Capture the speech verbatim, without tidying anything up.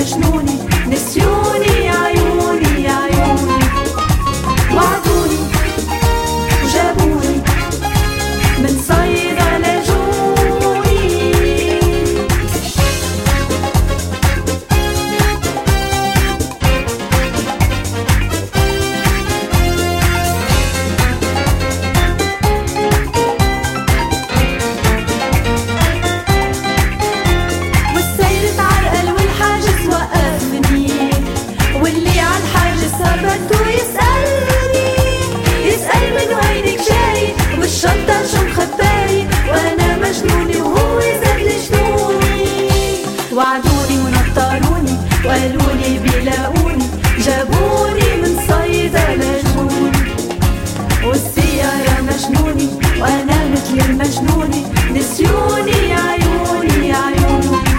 مجنوني، نسيوني عيوني عيوني، وعدوني وجابوني من صيدا لجوني. والسير تعرقل والحاجز وقفني، واللي عالحاجز ثبت ويسألني، يسأل من وينك جاي والشنطة شو مخباي، وانا مجنوني وهو زاد جنوني. وعدوني ونطروني وقالولي بيلاقوني، جابوني من صيدا لجوني. والسيارة مجنوني وانا مثل المجنوني، نسيوني عيوني عيوني.